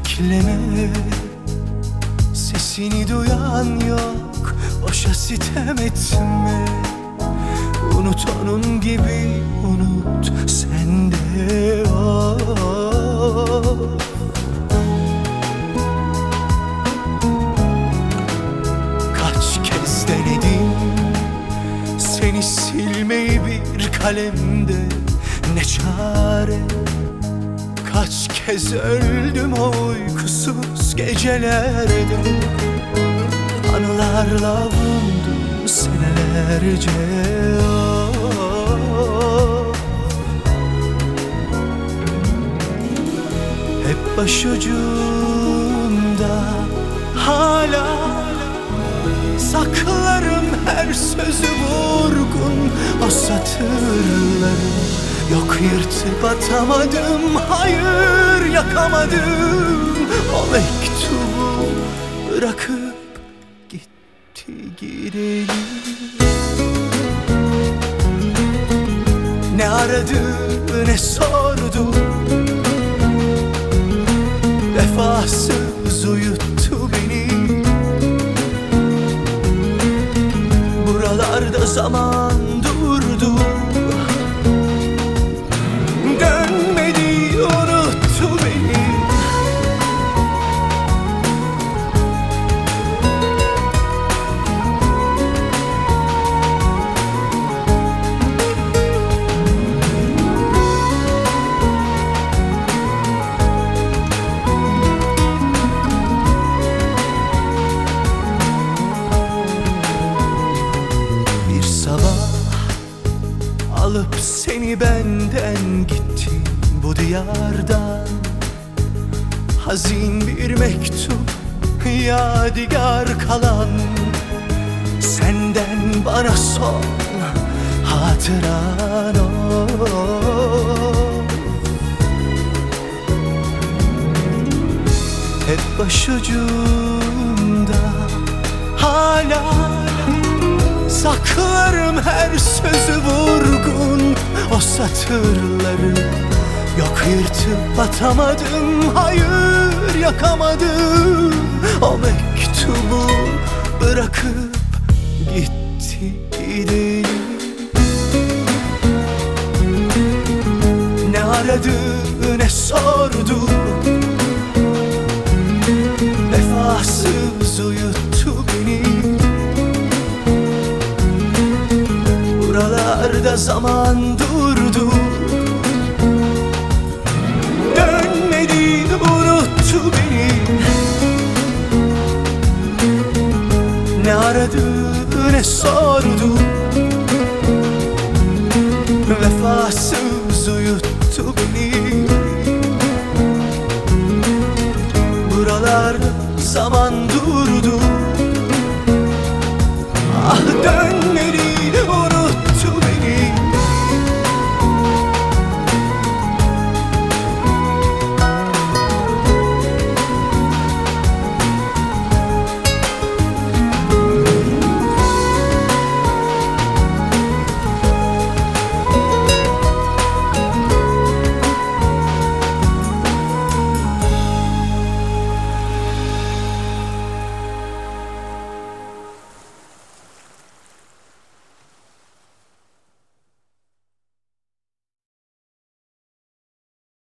bekleme, sesini duyan yok, boşa sitem etme. Unut onun gibi, unut sen de oh. Kaç kez denedim seni silmeyi bir kalemde, ne çare. Kaç kez öldüm o uykusuz gecelerde, anılarla avundum senelerce oh. Hep başucumda hala saklarım her sözü vurgun, o satırları. Yok yırtıp atamadım, hayır yakamadım. O mektubu bırakıp gitti gidelim. Ne aradı ne sordu, vefasız uyuttu beni. Buralarda zaman durdu, dönmedi, unuttu beni. Bir sabah alıp seni benden gitti bu diyardan. Hazin bir mektup, yadigar kalan, senden bana son hatıran oh. Hep başucumda hala saklarım her sözü vurgun, o satırları. Yok yırtıp atamadım, hayır yakamadım. O mektubu bırakıp gitti gidelim. Ne aradı ne sordu, vefasız uyuttu beni. Buralarda zaman durdu, dönmedi, unuttu beni. Ne aradı ne sordu, vefasız uyuttu beni. Buralarda zaman durdu, ah dönmedi,